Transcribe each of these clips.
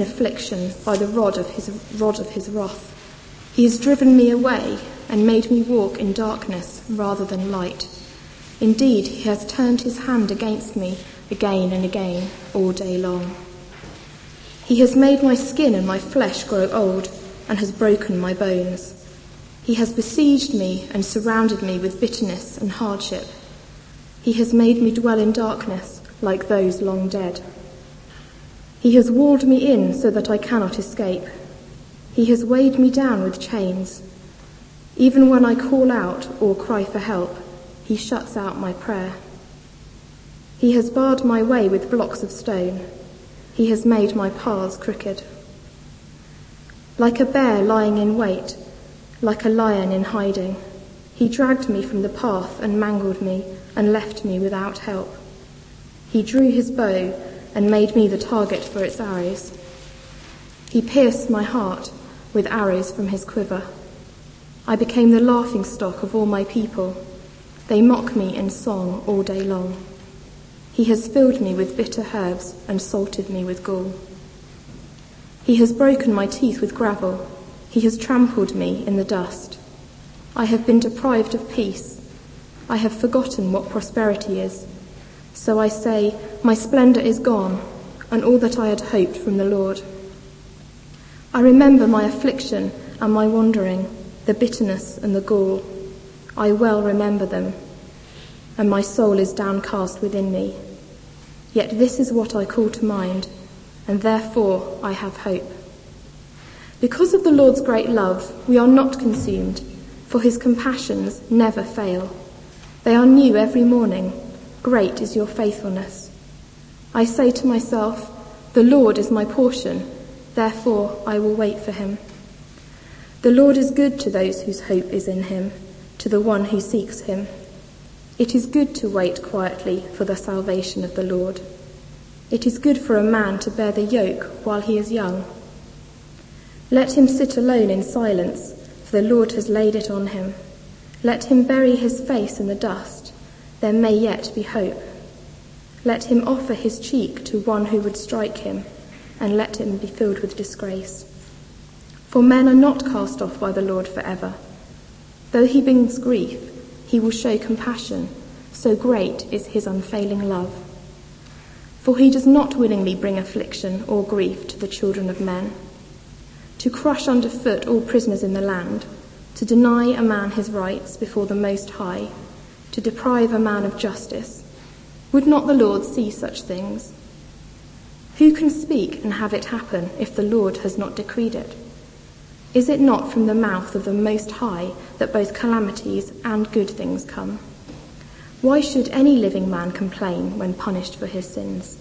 affliction by the rod of his wrath. He has driven me away and made me walk in darkness rather than light. Indeed, he has turned his hand against me again and again all day long. He has made my skin and my flesh grow old and has broken my bones. He has besieged me and surrounded me with bitterness and hardship. He has made me dwell in darkness like those long dead. He has walled me in so that I cannot escape. He has weighed me down with chains. Even when I call out or cry for help, he shuts out my prayer. He has barred my way with blocks of stone. He has made my paths crooked. Like a bear lying in wait, like a lion in hiding, he dragged me from the path and mangled me and left me without help. He drew his bow and made me the target for its arrows. He pierced my heart with arrows from his quiver. I became the laughingstock of all my people. They mock me in song all day long. He has filled me with bitter herbs and salted me with gall. He has broken my teeth with gravel. He has trampled me in the dust. I have been deprived of peace. I have forgotten what prosperity is. So I say, my splendour is gone, and all that I had hoped from the Lord. I remember my affliction and my wandering, the bitterness and the gall. I well remember them, and my soul is downcast within me. Yet this is what I call to mind, and therefore I have hope. Because of the Lord's great love, we are not consumed, for his compassions never fail. They are new every morning. Great is your faithfulness. I say to myself, the Lord is my portion, therefore I will wait for him. The Lord is good to those whose hope is in him, to the one who seeks him. It is good to wait quietly for the salvation of the Lord. It is good for a man to bear the yoke while he is young. Let him sit alone in silence, for the Lord has laid it on him. Let him bury his face in the dust. There may yet be hope. Let him offer his cheek to one who would strike him, and let him be filled with disgrace. For men are not cast off by the Lord forever. Though he brings grief, he will show compassion, so great is his unfailing love. For he does not willingly bring affliction or grief to the children of men. To crush underfoot all prisoners in the land, to deny a man his rights before the Most High, to deprive a man of justice. Would not the Lord see such things? Who can speak and have it happen if the Lord has not decreed it? Is it not from the mouth of the Most High that both calamities and good things come? Why should any living man complain when punished for his sins?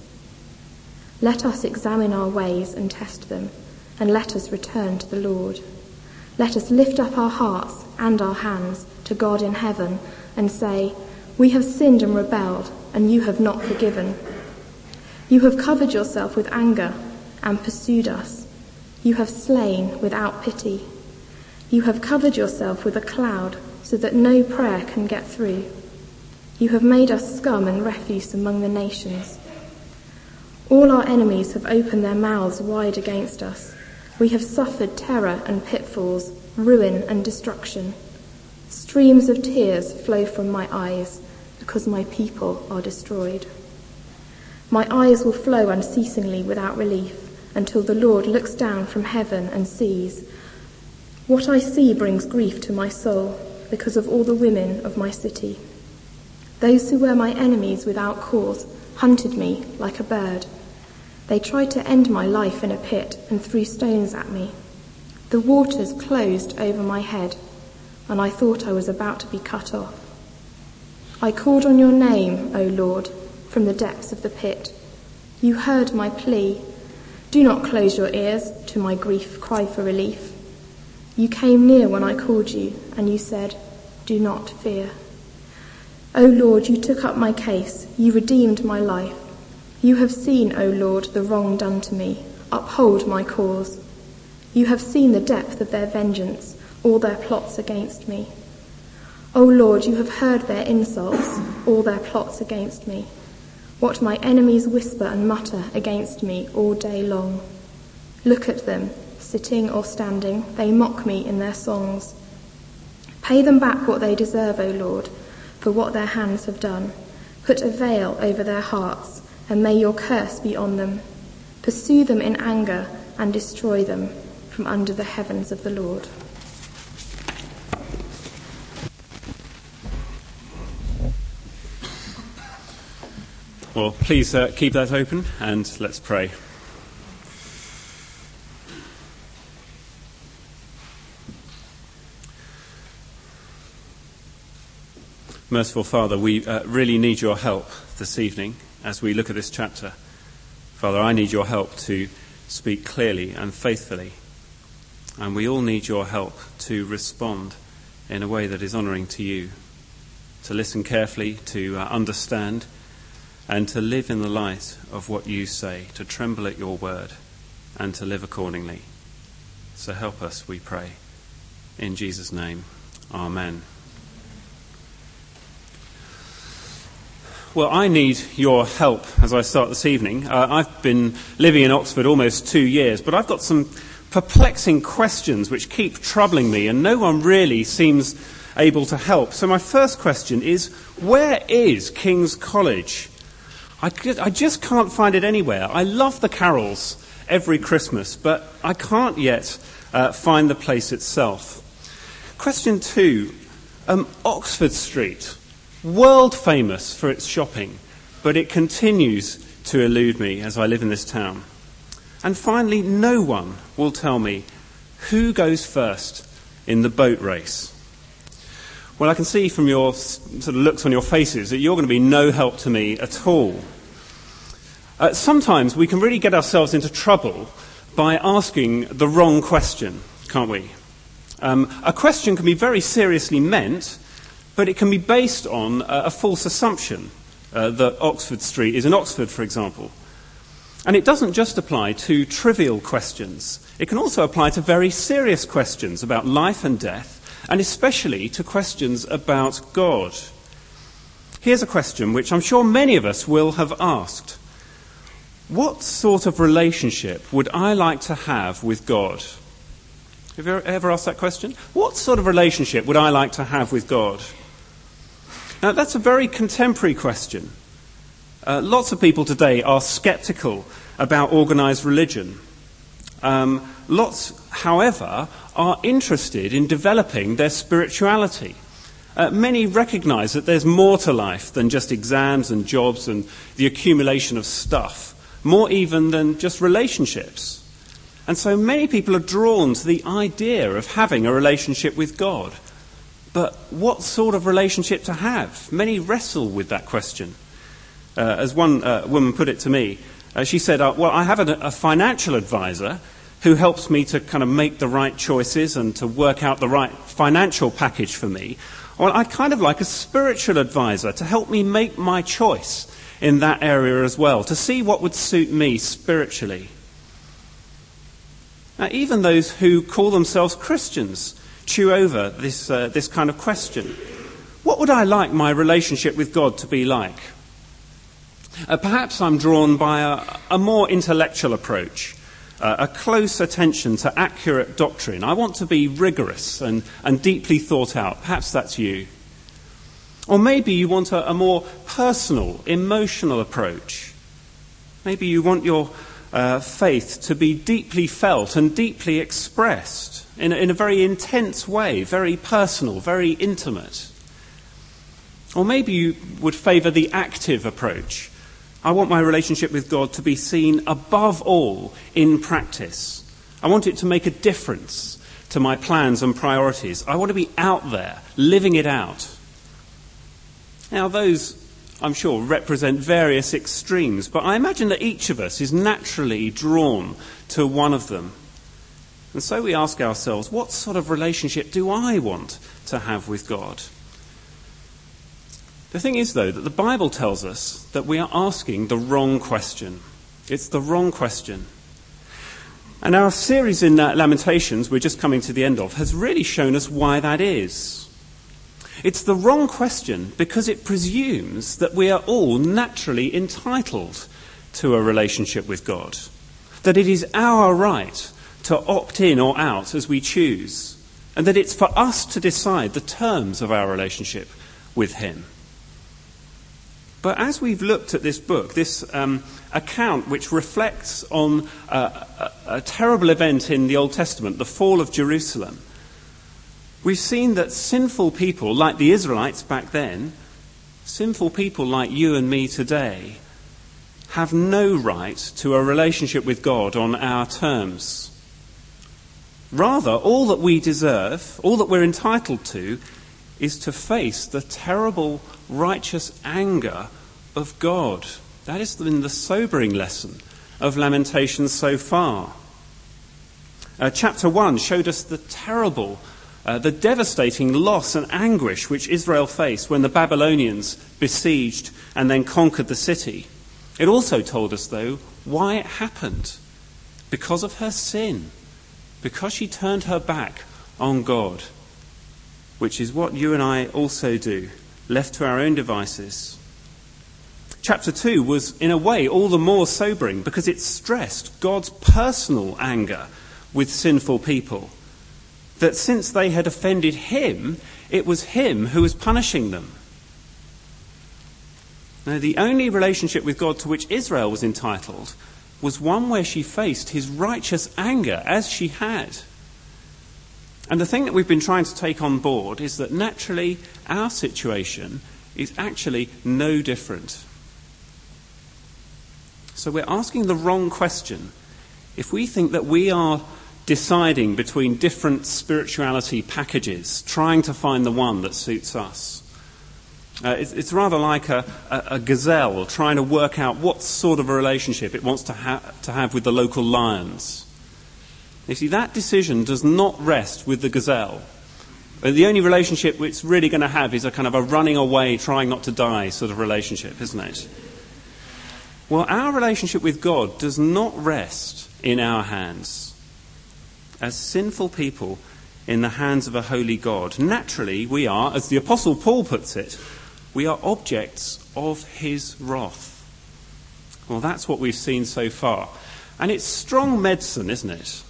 Let us examine our ways and test them, and let us return to the Lord. Let us lift up our hearts and our hands to God in heaven and say, we have sinned and rebelled, and you have not forgiven. You have covered yourself with anger and pursued us. You have slain without pity. You have covered yourself with a cloud so that no prayer can get through. You have made us scum and refuse among the nations. All our enemies have opened their mouths wide against us. We have suffered terror and pitfalls, ruin and destruction. Streams of tears flow from my eyes because my people are destroyed. My eyes will flow unceasingly without relief until the Lord looks down from heaven and sees. What I see brings grief to my soul because of all the women of my city. Those who were my enemies without cause hunted me like a bird. They tried to end my life in a pit and threw stones at me. The waters closed over my head, and I thought I was about to be cut off. I called on your name, O Lord, from the depths of the pit. You heard my plea. Do not close your ears to my grief cry for relief. You came near when I called you, and you said, do not fear. O Lord, you took up my case. You redeemed my life. You have seen, O Lord, the wrong done to me. Uphold my cause. You have seen the depth of their vengeance, all their plots against me. O Lord, you have heard their insults, all their plots against me. What my enemies whisper and mutter against me all day long. Look at them, sitting or standing, they mock me in their songs. Pay them back what they deserve, O Lord, for what their hands have done. Put a veil over their hearts, and may your curse be on them. Pursue them in anger and destroy them from under the heavens of the Lord. Well, please keep that open and let's pray. Merciful Father, we really need your help this evening as we look at this chapter. Father, I need your help to speak clearly and faithfully. And we all need your help to respond in a way that is honouring to you, to listen carefully, to understand, and to live in the light of what you say, to tremble at your word, and to live accordingly. So help us, we pray. In Jesus' name, amen. Well, I need your help as I start this evening. I've been living in Oxford almost 2 years, but I've got some perplexing questions which keep troubling me, and no one really seems able to help. So my first question is, where is King's College? I just can't find it anywhere. I love the carols every Christmas, but I can't yet find the place itself. Question 2, Oxford Street. World famous for its shopping, but it continues to elude me as I live in this town. And finally, no one will tell me who goes first in the boat race. Well, I can see from your sort of looks on your faces that you're going to be no help to me at all. Sometimes we can really get ourselves into trouble by asking the wrong question, can't we? A question can be very seriously meant, but it can be based on a false assumption that Oxford Street is in Oxford, for example. And it doesn't just apply to trivial questions. It can also apply to very serious questions about life and death, and especially to questions about God. Here's a question which I'm sure many of us will have asked. What sort of relationship would I like to have with God? Have you ever asked that question? What sort of relationship would I like to have with God? Now, that's a very contemporary question. Lots of people today are sceptical about organised religion. Lots, however, are interested in developing their spirituality. Many recognise that there's more to life than just exams and jobs and the accumulation of stuff, more even than just relationships. And so many people are drawn to the idea of having a relationship with God. But what sort of relationship to have? Many wrestle with that question. As one woman put it to me, she said, well, I have a financial advisor who helps me to kind of make the right choices and to work out the right financial package for me. Well, I'd kind of like a spiritual advisor to help me make my choice in that area as well, to see what would suit me spiritually. Now, even those who call themselves Christians chew over this kind of question. What would I like my relationship with God to be like? Perhaps I'm drawn by a more intellectual approach, a close attention to accurate doctrine. I want to be rigorous and deeply thought out. Perhaps that's you. Or maybe you want a more personal, emotional approach. Maybe you want your faith to be deeply felt and deeply expressed in a very intense way, very personal, very intimate. Or maybe you would favour the active approach. I want my relationship with God to be seen above all in practice. I want it to make a difference to my plans and priorities. I want to be out there, living it out. Now, those, I'm sure, represent various extremes, but I imagine that each of us is naturally drawn to one of them. And so we ask ourselves, what sort of relationship do I want to have with God? The thing is, though, that the Bible tells us that we are asking the wrong question. It's the wrong question. And our series in Lamentations, we're just coming to the end of, has really shown us why that is. It's the wrong question because it presumes that we are all naturally entitled to a relationship with God. that it is our right to opt in or out as we choose, and that it's for us to decide the terms of our relationship with him. But as we've looked at this book, this account which reflects on a terrible event in the Old Testament, the fall of Jerusalem, we've seen that sinful people, like the Israelites back then, sinful people like you and me today, have no right to a relationship with God on our terms. Rather, all that we deserve, all that we're entitled to, is to face the terrible, righteous anger of God. That has been the sobering lesson of Lamentations so far. Chapter 1 showed us the terrible, the devastating loss and anguish which Israel faced when the Babylonians besieged and then conquered the city. It also told us, though, why it happened. Because of her sin. Because she turned her back on God, which is what you and I also do, left to our own devices. Chapter 2 was, in a way, all the more sobering because it stressed God's personal anger with sinful people, that since they had offended him, it was him who was punishing them. Now, the only relationship with God to which Israel was entitled was one where she faced his righteous anger as she had. And the thing that we've been trying to take on board is that naturally our situation is actually no different. So we're asking the wrong question if we think that we are deciding between different spirituality packages, trying to find the one that suits us. It's rather like a gazelle trying to work out what sort of a relationship it wants to have with the local lions. You see, that decision does not rest with the gazelle. The only relationship it's really going to have is a kind of a running away, trying not to die sort of relationship, isn't it? Well, our relationship with God does not rest in our hands. As sinful people in the hands of a holy God, naturally we are, as the Apostle Paul puts it, we are objects of his wrath. Well, that's what we've seen so far. And it's strong medicine, isn't it?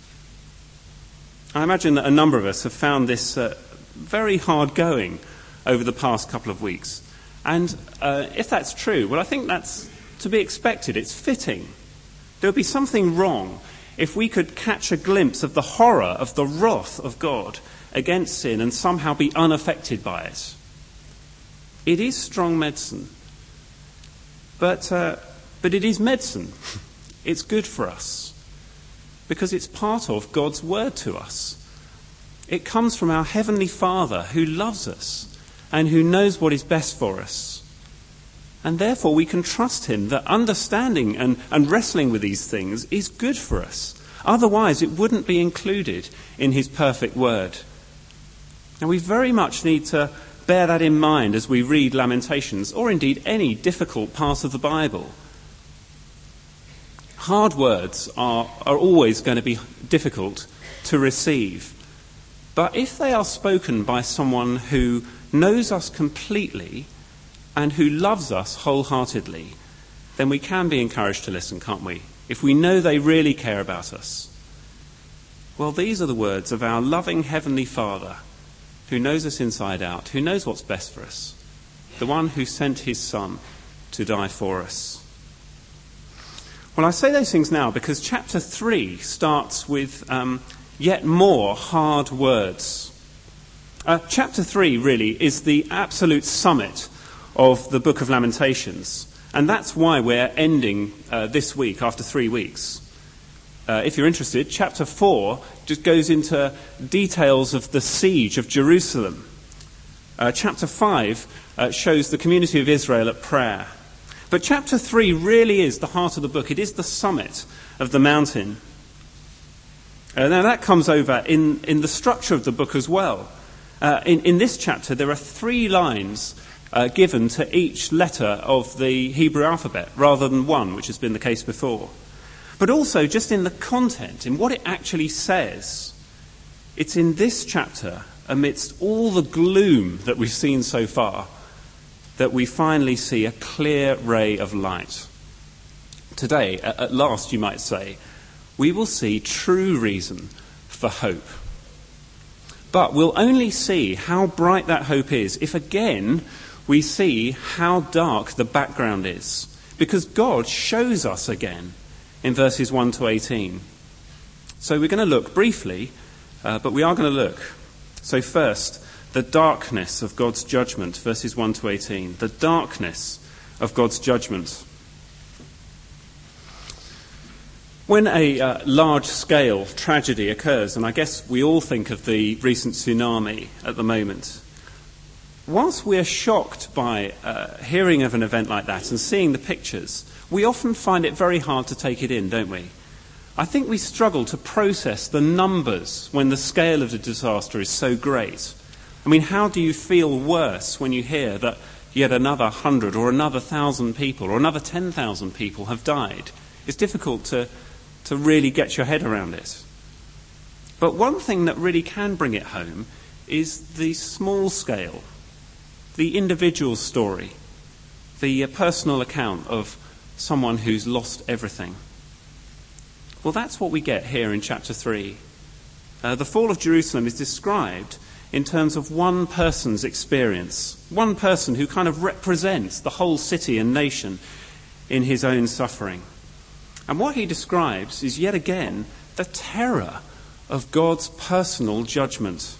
I imagine that a number of us have found this very hard going over the past couple of weeks. And if that's true, well, I think that's to be expected. It's fitting. There would be something wrong if we could catch a glimpse of the horror of the wrath of God against sin and somehow be unaffected by it. It is strong medicine. But it is medicine. It's good for us. Because it's part of God's word to us. It comes from our Heavenly Father who loves us and who knows what is best for us. And therefore we can trust him that understanding and wrestling with these things is good for us. Otherwise it wouldn't be included in his perfect word. Now we very much need to bear that in mind as we read Lamentations, or indeed any difficult part of the Bible. Hard words are always going to be difficult to receive. But if they are spoken by someone who knows us completely and who loves us wholeheartedly, then we can be encouraged to listen, can't we? If we know they really care about us. Well, these are the words of our loving Heavenly Father, who knows us inside out, who knows what's best for us, the one who sent his Son to die for us. Well, I say those things now because chapter 3 starts with yet more hard words. Chapter 3 really is the absolute summit of the book of Lamentations, and that's why we're ending this week after 3 weeks. If you're interested, chapter 4 just goes into details of the siege of Jerusalem. Chapter 5 shows the community of Israel at prayer. But chapter 3 really is the heart of the book. It is the summit of the mountain. Now that comes over in the structure of the book as well. In this chapter there are 3 lines given to each letter of the Hebrew alphabet rather than 1, which has been the case before. But also just in the content, in what it actually says. It's in this chapter, amidst all the gloom that we've seen so far, that we finally see a clear ray of light. Today, at last you might say, we will see true reason for hope. But we'll only see how bright that hope is if again we see how dark the background is. Because God shows us again in verses 1 to 18. So we're going to look briefly, but we are going to look. So first, the darkness of God's judgment, verses 1 to 18. The darkness of God's judgment. When a large-scale tragedy occurs, and I guess we all think of the recent tsunami at the moment, whilst we're shocked by hearing of an event like that and seeing the pictures, we often find it very hard to take it in, don't we? I think we struggle to process the numbers when the scale of the disaster is so great. I mean, how do you feel worse when you hear that yet another 100 or another 1,000 people or another 10,000 people have died? It's difficult to really get your head around it. But one thing that really can bring it home is the small scale, the individual story, the personal account of someone who's lost everything. Well, that's what we get here in chapter 3. The fall of Jerusalem is described in terms of one person's experience, one person who kind of represents the whole city and nation in his own suffering. And what he describes is yet again the terror of God's personal judgment.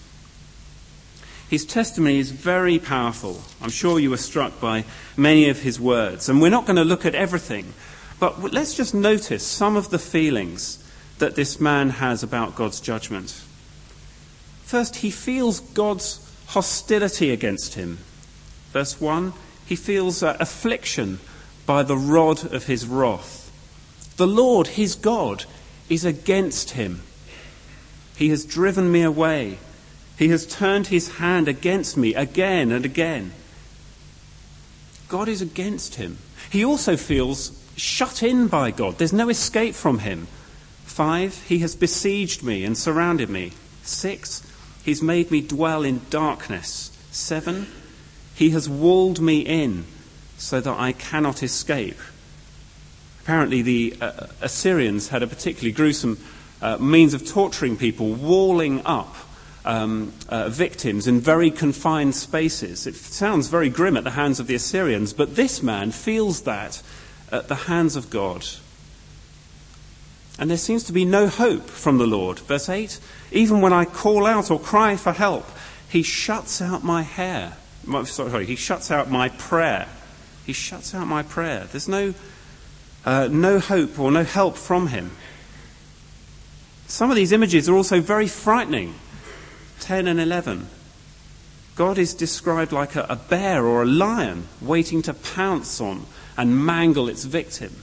His testimony is very powerful. I'm sure you were struck by many of his words. And we're not going to look at everything, but let's just notice some of the feelings that this man has about God's judgment. First, he feels God's hostility against him. Verse 1, he feels affliction by the rod of his wrath. The Lord, his God, is against him. He has driven me away. He has turned his hand against me again and again. God is against him. He also feels shut in by God. There's no escape from him. 5, he has besieged me and surrounded me. 6, he's made me dwell in darkness. 7, he has walled me in so that I cannot escape. Apparently the Assyrians had a particularly gruesome means of torturing people, walling up victims in very confined spaces. It sounds very grim at the hands of the Assyrians, but this man feels that at the hands of God. And there seems to be no hope from the Lord. Verse 8, even when I call out or cry for help, he shuts out my hair. He shuts out my prayer. He shuts out my prayer. There's no hope or no help from him. Some of these images are also very frightening. 10 and 11. God is described like a bear or a lion waiting to pounce on and mangle its victim.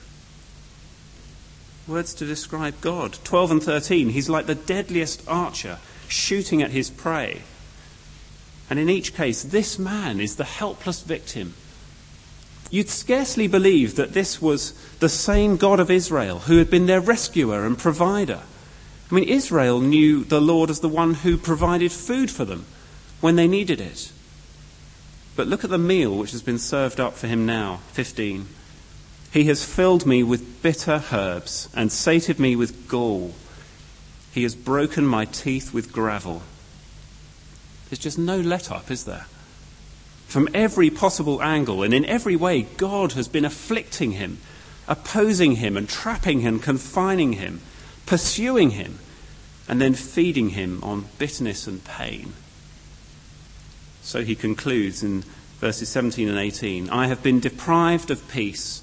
Words to describe God. 12 and 13. He's like the deadliest archer shooting at his prey. And in each case, this man is the helpless victim. You'd scarcely believe that this was the same God of Israel who had been their rescuer and provider. I mean, Israel knew the Lord as the one who provided food for them when they needed it. But look at the meal which has been served up for him now. 15. He has filled me with bitter herbs and sated me with gall. He has broken my teeth with gravel. There's just no let-up, is there? From every possible angle and in every way, God has been afflicting him, opposing him and trapping him, confining him, pursuing him, and then feeding him on bitterness and pain. So he concludes in verses 17 and 18, I have been deprived of peace.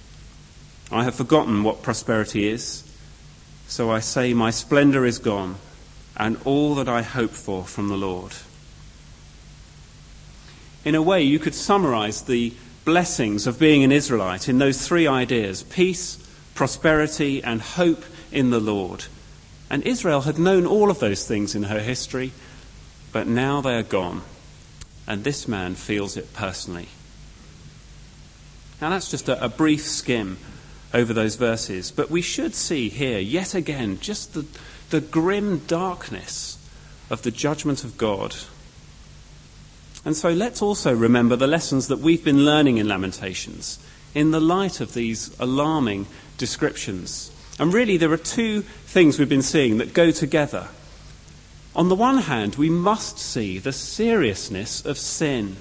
I have forgotten what prosperity is. So I say my splendor is gone and all that I hope for from the Lord. In a way, you could summarize the blessings of being an Israelite in those three ideas: peace, prosperity, and hope in the Lord. And Israel had known all of those things in her history, but now they are gone. And this man feels it personally. Now that's just a brief skim over those verses, but we should see here, yet again, just the grim darkness of the judgment of God. And so let's also remember the lessons that we've been learning in Lamentations in the light of these alarming descriptions. And really there are two things we've been seeing that go together. On the one hand, we must see the seriousness of sin.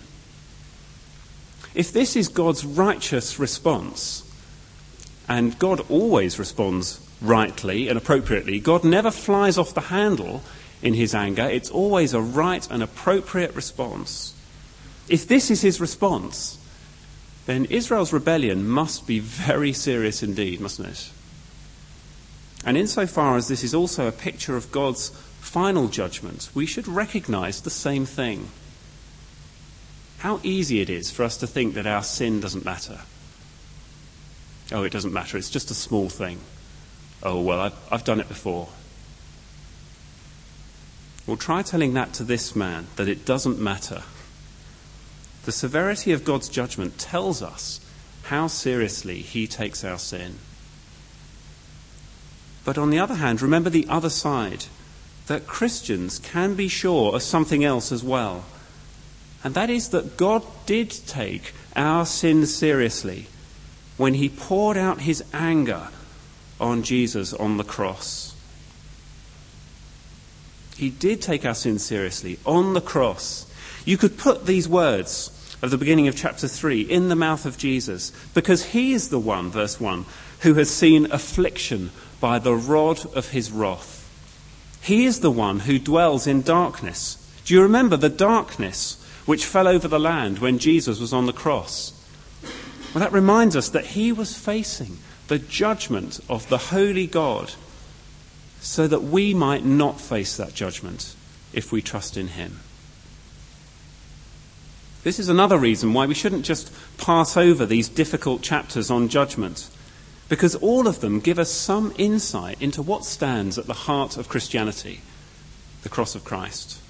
If this is God's righteous response, and God always responds rightly and appropriately, God never flies off the handle in his anger. It's always a right and appropriate response. If this is his response, then Israel's rebellion must be very serious indeed, mustn't it? And insofar as this is also a picture of God's final judgment, we should recognise the same thing. How easy it is for us to think that our sin doesn't matter. Oh, it doesn't matter, it's just a small thing. Oh, well, I've done it before. Well, try telling that to this man, that it doesn't matter. The severity of God's judgment tells us how seriously he takes our sin. But on the other hand, remember the other side, that Christians can be sure of something else as well. And that is that God did take our sin seriously when he poured out his anger on Jesus on the cross. He did take our sin seriously on the cross. You could put these words of the beginning of chapter 3 in the mouth of Jesus, because he is the one, verse 1, who has seen affliction by the rod of his wrath. He is the one who dwells in darkness. Do you remember the darkness which fell over the land when Jesus was on the cross? Well, that reminds us that he was facing the judgment of the holy God, so that we might not face that judgment if we trust in him. This is another reason why we shouldn't just pass over these difficult chapters on judgment, because all of them give us some insight into what stands at the heart of Christianity, the cross of Christ.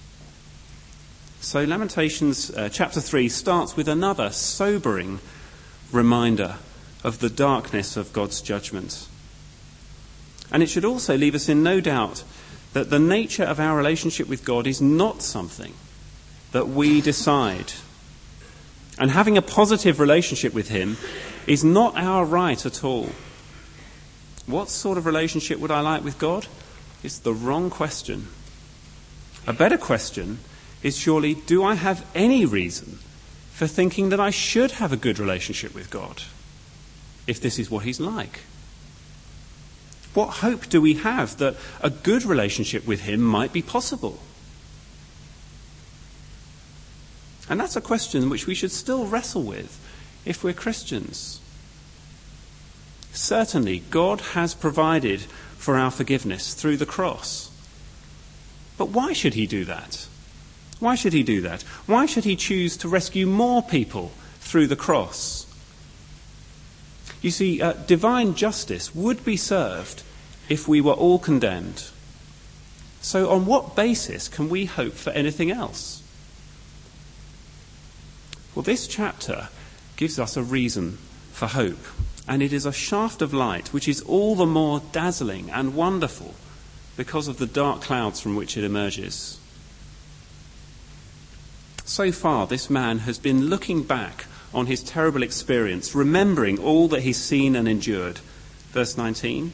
So Lamentations chapter 3 starts with another sobering reminder of the darkness of God's judgment. And it should also leave us in no doubt that the nature of our relationship with God is not something that we decide. And having a positive relationship with him is not our right at all. What sort of relationship would I like with God? It's the wrong question. A better question is surely, do I have any reason for thinking that I should have a good relationship with God, if this is what he's like? What hope do we have that a good relationship with him might be possible? And that's a question which we should still wrestle with if we're Christians. Certainly, God has provided for our forgiveness through the cross. But why should he do that? Why should he do that? Why should he choose to rescue more people through the cross? You see, divine justice would be served if we were all condemned. So on what basis can we hope for anything else? Well, this chapter gives us a reason for hope, and it is a shaft of light which is all the more dazzling and wonderful because of the dark clouds from which it emerges. So far, this man has been looking back on his terrible experience, remembering all that he's seen and endured. Verse 19,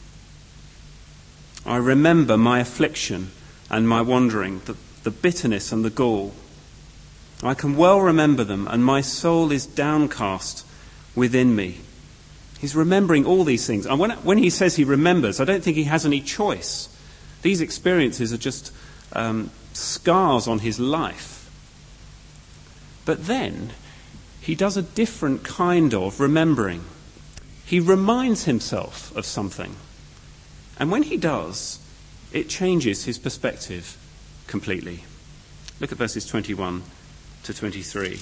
I remember my affliction and my wandering, the bitterness and the gall. I can well remember them, and my soul is downcast within me. He's remembering all these things. And when he says he remembers, I don't think he has any choice. These experiences are just scars on his life. But then he does a different kind of remembering. He reminds himself of something. And when he does, it changes his perspective completely. Look at verses 21 to 23.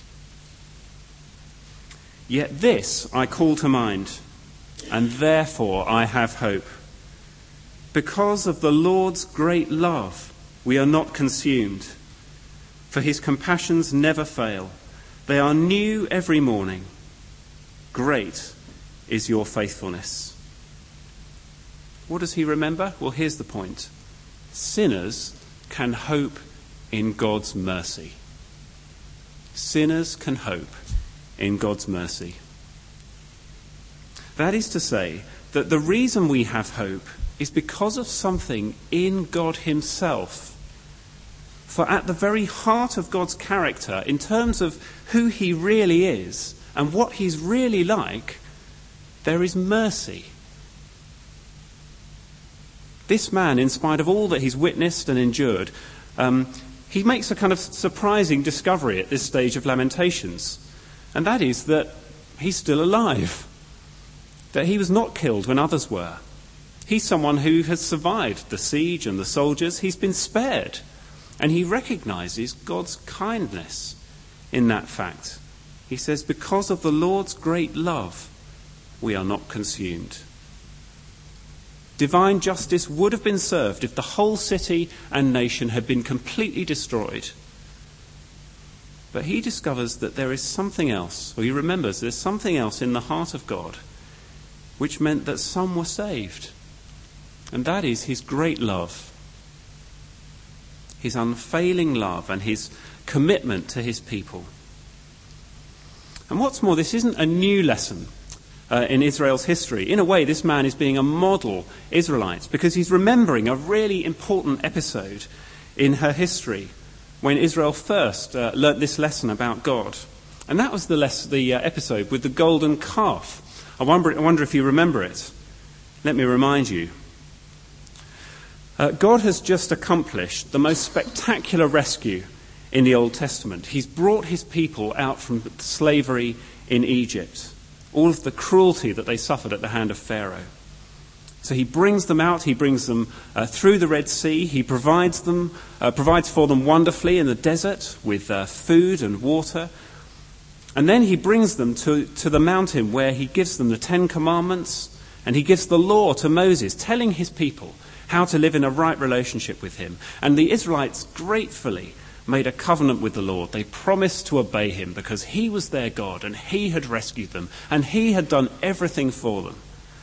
Yet this I call to mind, and therefore I have hope. Because of the Lord's great love, we are not consumed, for his compassions never fail. They are new every morning. Great is your faithfulness. What does he remember? Well, here's the point. Sinners can hope in God's mercy. Sinners can hope in God's mercy. That is to say, that the reason we have hope is because of something in God himself. For at the very heart of God's character, in terms of who he really is and what he's really like, there is mercy. This man, in spite of all that he's witnessed and endured, he makes a kind of surprising discovery at this stage of Lamentations, and that is that he's still alive, that he was not killed when others were. He's someone who has survived the siege and the soldiers. He's been spared, and he recognizes God's kindness in that fact. He says, because of the Lord's great love, we are not consumed. Divine justice would have been served if the whole city and nation had been completely destroyed. But he discovers that there is something else, or he remembers there's something else in the heart of God, which meant that some were saved. And that is his great love, his unfailing love and his commitment to his people. And what's more, this isn't a new lesson in Israel's history. In a way, this man is being a model Israelite because he's remembering a really important episode in her history when Israel first learnt this lesson about God. And that was the episode with the golden calf. I wonder if you remember it. Let me remind you. God has just accomplished the most spectacular rescue in the Old Testament. He's brought his people out from slavery in Egypt, all of the cruelty that they suffered at the hand of Pharaoh. So he brings them out, he brings them through the Red Sea, he provides for them wonderfully in the desert with food and water. And then he brings them to the mountain where he gives them the 10 Commandments, and he gives the law to Moses, telling his people how to live in a right relationship with him. And the Israelites gratefully made a covenant with the Lord. They promised to obey him because he was their God and he had rescued them and he had done everything for them.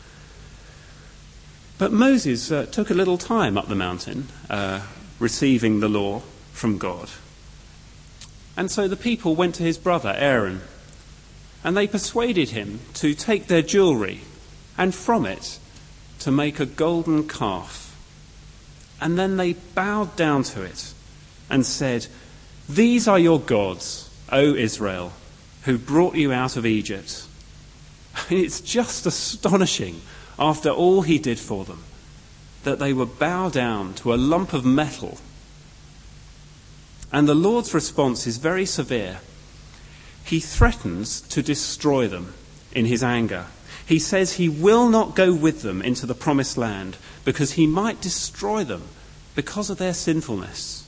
But Moses took a little time up the mountain, receiving the law from God. And so the people went to his brother Aaron, and they persuaded him to take their jewellery and from it to make a golden calf. And then they bowed down to it and said, "These are your gods, O Israel, who brought you out of Egypt." I mean, it's just astonishing, after all he did for them, that they would bow down to a lump of metal. And the Lord's response is very severe. He threatens to destroy them in his anger. He says he will not go with them into the promised land because he might destroy them because of their sinfulness.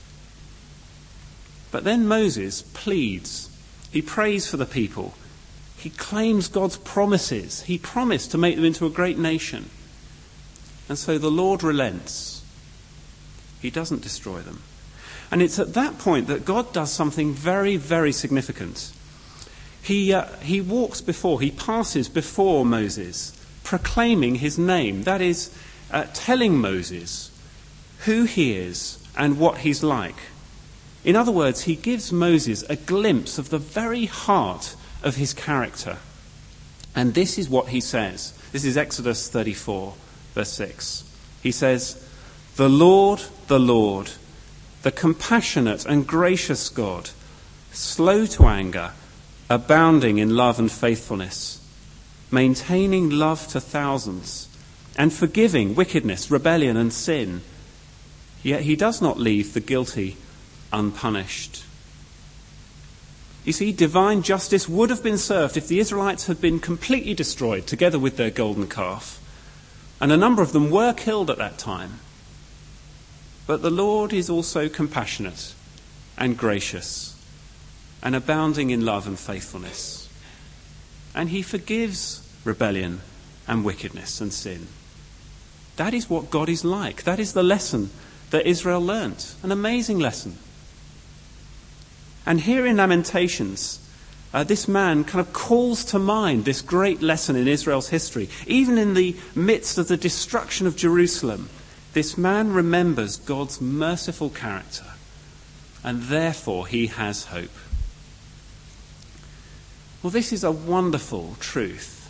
But then Moses pleads. He prays for the people. He claims God's promises. He promised to make them into a great nation. And so the Lord relents. He doesn't destroy them. And it's at that point that God does something very, very significant. He passes before Moses, proclaiming his name. That is, telling Moses who he is and what he's like. In other words, he gives Moses a glimpse of the very heart of his character. And this is what he says. This is Exodus 34, verse 6. He says, the Lord, the compassionate and gracious God, slow to anger, abounding in love and faithfulness, maintaining love to thousands, and forgiving wickedness, rebellion, and sin. Yet he does not leave the guilty unpunished. You see, divine justice would have been served if the Israelites had been completely destroyed together with their golden calf. And a number of them were killed at that time. But the Lord is also compassionate and gracious and abounding in love and faithfulness. And he forgives rebellion and wickedness and sin. That is what God is like. That is the lesson that Israel learnt. An amazing lesson. And here in Lamentations, this man kind of calls to mind this great lesson in Israel's history. Even in the midst of the destruction of Jerusalem, this man remembers God's merciful character, and therefore he has hope. Well, this is a wonderful truth,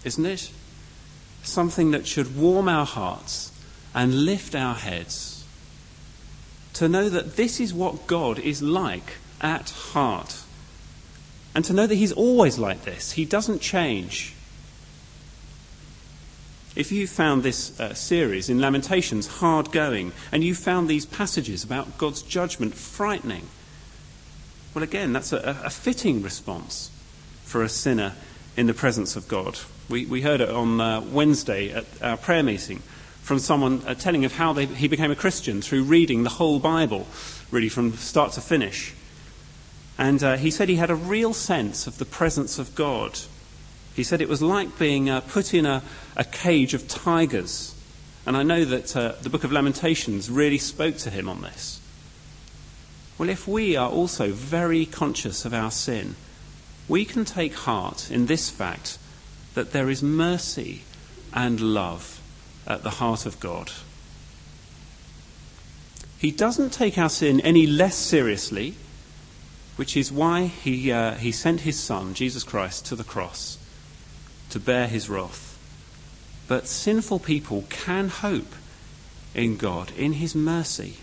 isn't it? Something that should warm our hearts and lift our heads. To know that this is what God is like at heart. And to know that he's always like this. He doesn't change. If you found this series in Lamentations hard going, and you found these passages about God's judgment frightening, well, again, that's a fitting response for a sinner in the presence of God. We heard it on Wednesday at our prayer meeting from someone telling of how he became a Christian through reading the whole Bible, really from start to finish. And he said he had a real sense of the presence of God. He said it was like being put in a cage of tigers. And I know that the book of Lamentations really spoke to him on this. Well, if we are also very conscious of our sin, we can take heart in this fact that there is mercy and love at the heart of God. He doesn't take our sin any less seriously, which is why he sent his Son, Jesus Christ, to the cross to bear his wrath. But sinful people can hope in God, in his mercy.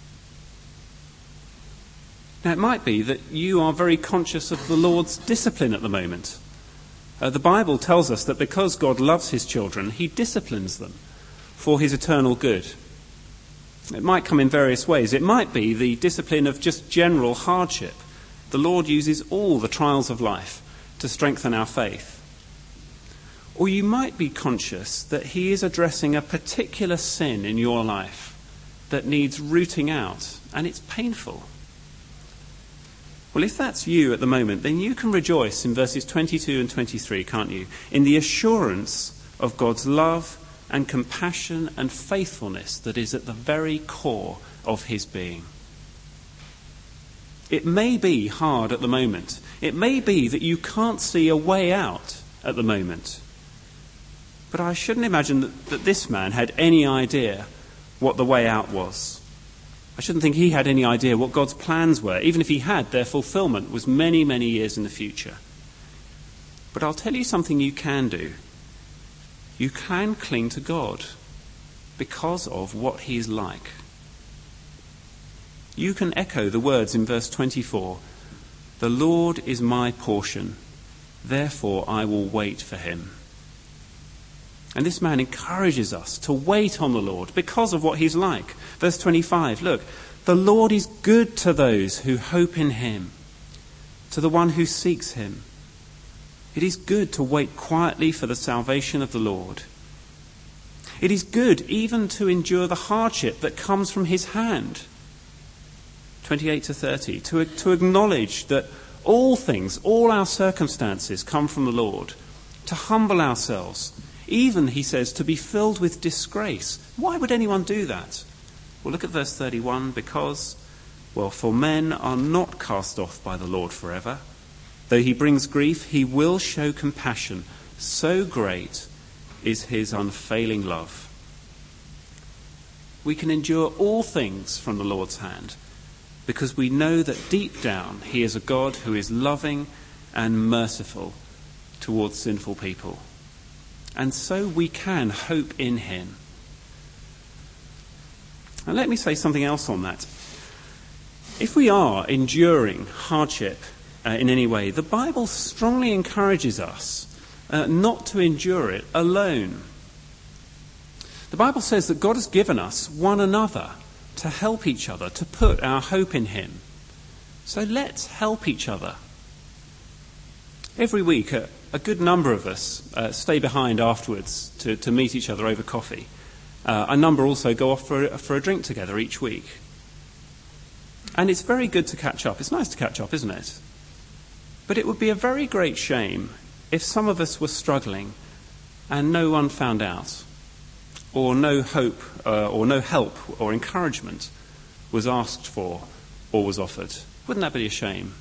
Now, it might be that you are very conscious of the Lord's discipline at the moment. The Bible tells us that because God loves his children, he disciplines them for his eternal good. It might come in various ways. It might be the discipline of just general hardship. The Lord uses all the trials of life to strengthen our faith. Or you might be conscious that he is addressing a particular sin in your life that needs rooting out, and it's painful. Well, if that's you at the moment, then you can rejoice in verses 22 and 23, can't you? In the assurance of God's love and compassion and faithfulness that is at the very core of his being. It may be hard at the moment. It may be that you can't see a way out at the moment. But I shouldn't imagine that this man had any idea what the way out was. I shouldn't think he had any idea what God's plans were. Even if he had, their fulfillment was many, many years in the future. But I'll tell you something you can do. You can cling to God because of what he is like. You can echo the words in verse 24, "The Lord is my portion, therefore I will wait for him." And this man encourages us to wait on the Lord because of what he's like. Verse 25, look, "The Lord is good to those who hope in him, to the one who seeks him." It is good to wait quietly for the salvation of the Lord. It is good even to endure the hardship that comes from his hand. 28 to 30, to acknowledge that all things, all our circumstances come from the Lord, to humble ourselves, even, he says, to be filled with disgrace. Why would anyone do that? Well, look at verse 31, because, for men are not cast off by the Lord forever. Though he brings grief, he will show compassion. So great is his unfailing love. We can endure all things from the Lord's hand because we know that deep down he is a God who is loving and merciful towards sinful people. And so we can hope in him. And let me say something else on that. If we are enduring hardship in any way, the Bible strongly encourages us not to endure it alone. The Bible says that God has given us one another to help each other, to put our hope in him. So let's help each other. Every week, a good number of us stay behind afterwards to meet each other over coffee. A number also go off for a drink together each week. And it's very good to catch up. It's nice to catch up, isn't it? But it would be a very great shame if some of us were struggling and no one found out, or no hope, or no help or encouragement was asked for or was offered. Wouldn't that be a shame?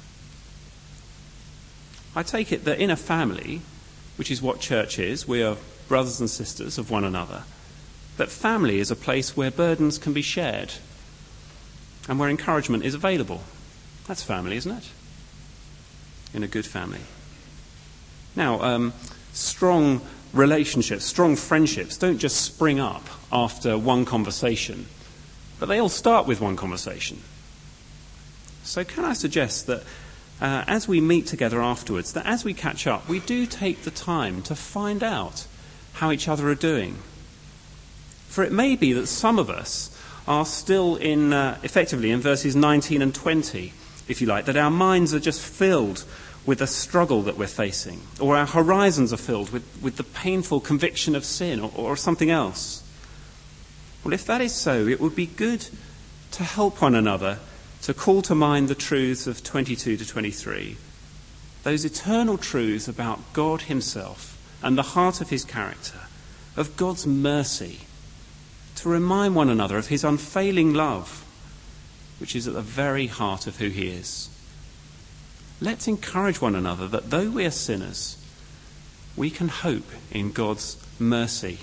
I take it that in a family, which is what church is, we are brothers and sisters of one another, that family is a place where burdens can be shared and where encouragement is available. That's family, isn't it? In a good family. Now, strong relationships, strong friendships don't just spring up after one conversation, but they all start with one conversation. So can I suggest that as we meet together afterwards, that as we catch up, we do take the time to find out how each other are doing. For it may be that some of us are still effectively in verses 19 and 20, if you like, that our minds are just filled with the struggle that we're facing, or our horizons are filled with the painful conviction of sin or something else. Well, if that is so, it would be good to help one another to call to mind the truths of 22 to 23, those eternal truths about God himself and the heart of his character, of God's mercy, to remind one another of his unfailing love, which is at the very heart of who he is. Let's encourage one another that though we are sinners, we can hope in God's mercy.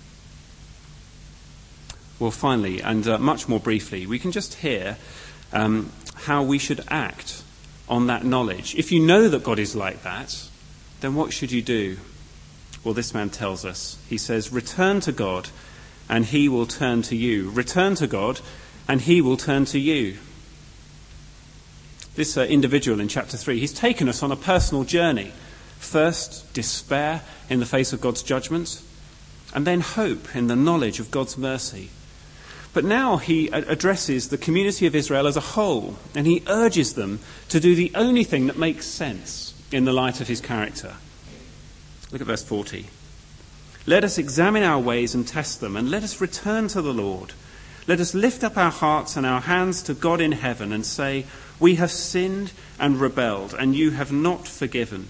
Well, finally, and much more briefly, we can just hear how we should act on that knowledge. If you know that God is like that, then what should you do? Well, this man tells us. He says, return to God and he will turn to you. Return to God and he will turn to you. This individual in chapter 3, he's taken us on a personal journey. First, despair in the face of God's judgment, and then hope in the knowledge of God's mercy. But now he addresses the community of Israel as a whole, and he urges them to do the only thing that makes sense in the light of his character. Look at verse 40. Let us examine our ways and test them, and let us return to the Lord. Let us lift up our hearts and our hands to God in heaven and say, we have sinned and rebelled, and you have not forgiven.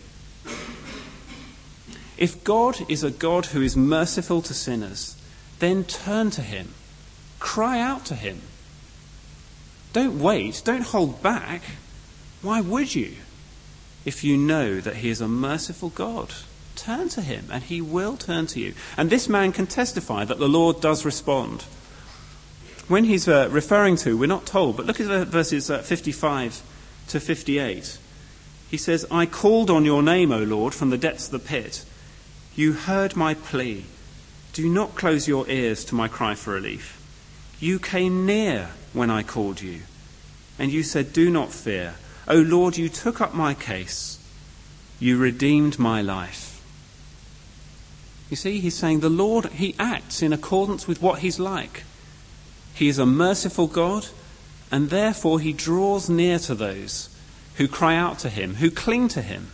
If God is a God who is merciful to sinners, then turn to him. Cry out to him. Don't wait. Don't hold back. Why would you? If you know that he is a merciful God, turn to him and he will turn to you. And this man can testify that the Lord does respond. When he's referring to, we're not told, but look at verses 55 to 58. He says, I called on your name, O Lord, from the depths of the pit. You heard my plea. Do not close your ears to my cry for relief. You came near when I called you, and you said, do not fear. O Lord, you took up my case. You redeemed my life. You see, he's saying the Lord, he acts in accordance with what he's like. He is a merciful God, and therefore he draws near to those who cry out to him, who cling to him.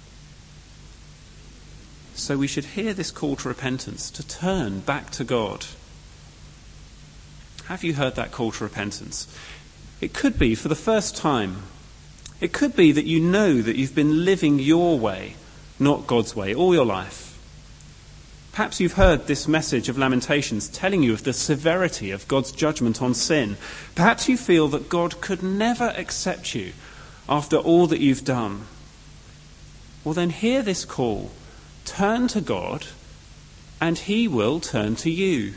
So we should hear this call to repentance, to turn back to God. Have you heard that call to repentance? It could be for the first time. It could be that you know that you've been living your way, not God's way, all your life. Perhaps you've heard this message of Lamentations telling you of the severity of God's judgment on sin. Perhaps you feel that God could never accept you after all that you've done. Well, then hear this call. Turn to God, and he will turn to you.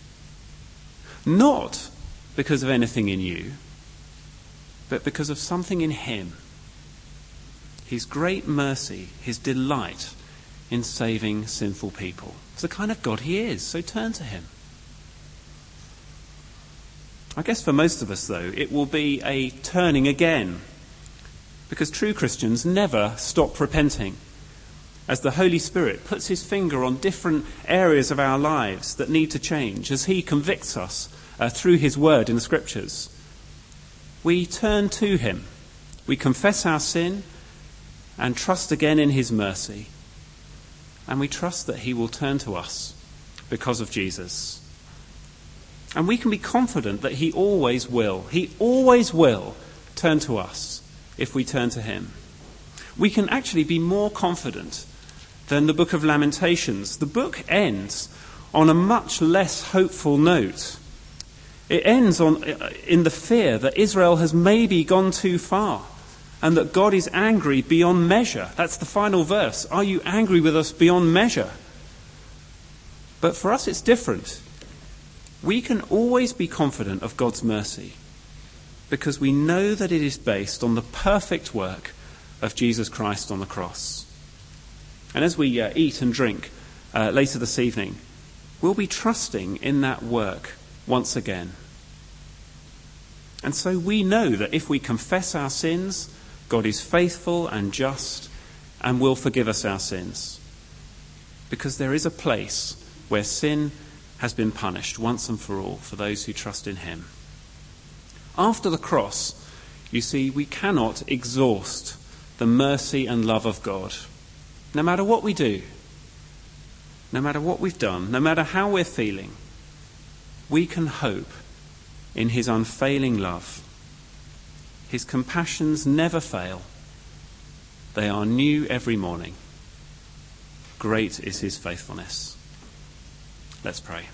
Not because of anything in you, but because of something in him. His great mercy, his delight in saving sinful people. It's the kind of God he is, so turn to him. I guess for most of us, though, it will be a turning again, because true Christians never stop repenting. As the Holy Spirit puts his finger on different areas of our lives that need to change, as he convicts us through his word in the Scriptures, we turn to him. We confess our sin and trust again in his mercy. And we trust that he will turn to us because of Jesus. And we can be confident that he always will. He always will turn to us if we turn to him. We can actually be more confident than the book of Lamentations. The book ends on a much less hopeful note. It ends in the fear that Israel has maybe gone too far and that God is angry beyond measure. That's the final verse. Are you angry with us beyond measure? But for us it's different. We can always be confident of God's mercy because we know that it is based on the perfect work of Jesus Christ on the cross. And as we eat and drink later this evening, we'll be trusting in that work once again. And so we know that if we confess our sins, God is faithful and just and will forgive us our sins. Because there is a place where sin has been punished once and for all for those who trust in him. After the cross, you see, we cannot exhaust the mercy and love of God. No matter what we do, no matter what we've done, no matter how we're feeling, we can hope in his unfailing love. His compassions never fail. They are new every morning. Great is his faithfulness. Let's pray.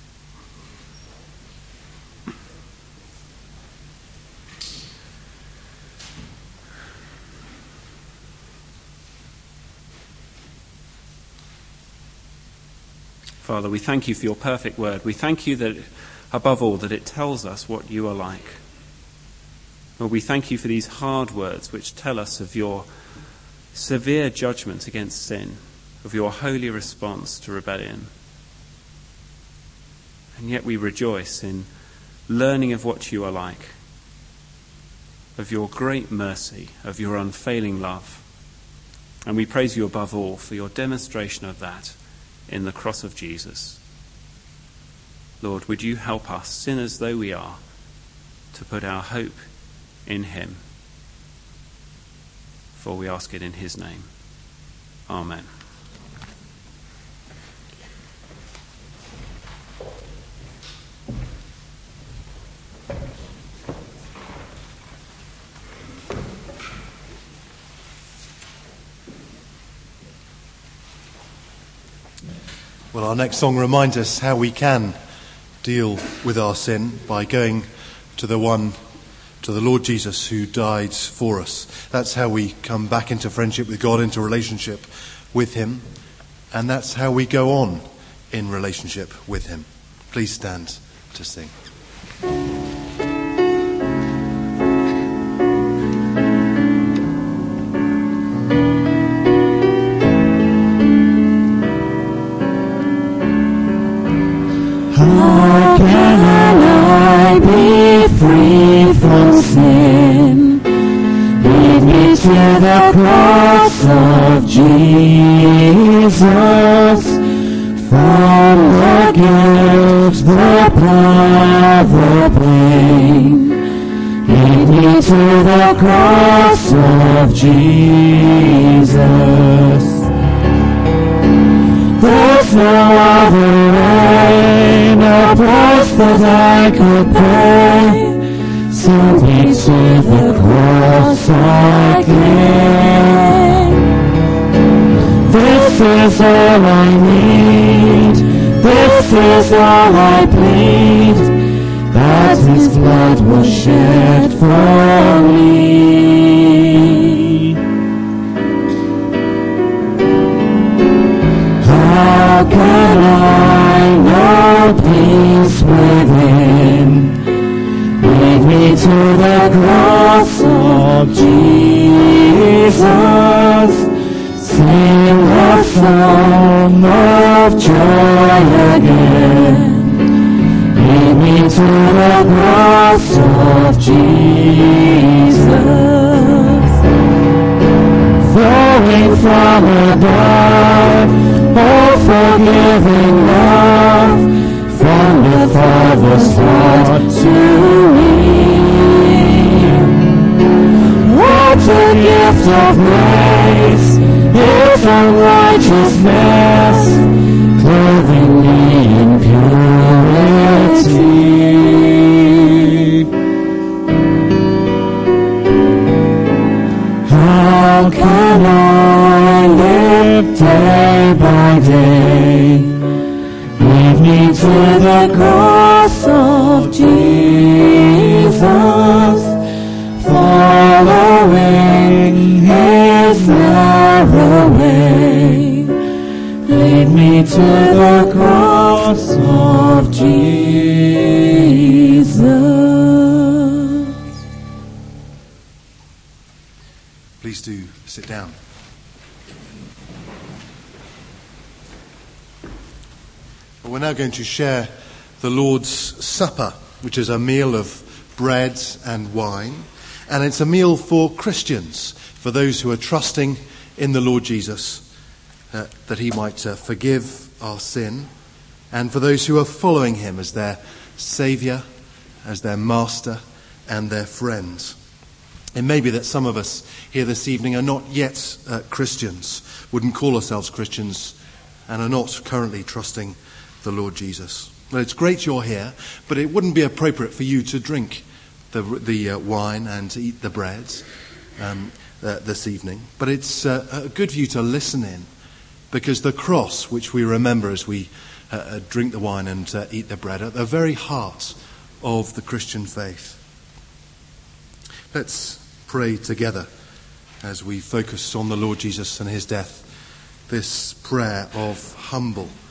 Father, we thank you for your perfect word. We thank you that, above all, that it tells us what you are like. Lord, we thank you for these hard words which tell us of your severe judgment against sin, of your holy response to rebellion. And yet we rejoice in learning of what you are like, of your great mercy, of your unfailing love. And we praise you above all for your demonstration of that in the cross of Jesus. Lord, would you help us, sinners though we are, to put our hope in him? For we ask it in his name. Amen. Well, our next song reminds us how we can deal with our sin by going to the Lord Jesus who died for us. That's how we come back into friendship with God, into relationship with him. And that's how we go on in relationship with him. Please stand to sing. How can I be free from sin? Lead me to the cross of Jesus. From the guilt, the power, the pain. Lead me to the cross of Jesus. There's no other way, no price that I could pay. Send me to the cross I came. This is all I need, this is all I plead, that his blood was shed for me. How can I know peace within? Lead me to the cross of Jesus. Sing a song of joy again. Lead me to the cross of Jesus. Flowing from above, oh forgiving love, from the Father's heart to me. What a gift of grace is unrighteousness, clothing me in purity. How can I live day by day? Lead me to the cross of Jesus, following his narrow way. Lead me to the cross of Jesus. Please do sit down. We're now going to share the Lord's Supper, which is a meal of bread and wine. And it's a meal for Christians, for those who are trusting in the Lord Jesus, that he might forgive our sin, and for those who are following him as their Saviour, as their Master, and their friends. It may be that some of us here this evening are not yet Christians, wouldn't call ourselves Christians, and are not currently trusting the Lord Jesus. Well, it's great you're here, but it wouldn't be appropriate for you to drink the wine and to eat the bread this evening. But it's good for you to listen in, because the cross, which we remember as we drink the wine and eat the bread, at the very heart of the Christian faith. Let's pray together as we focus on the Lord Jesus and his death, this prayer of humble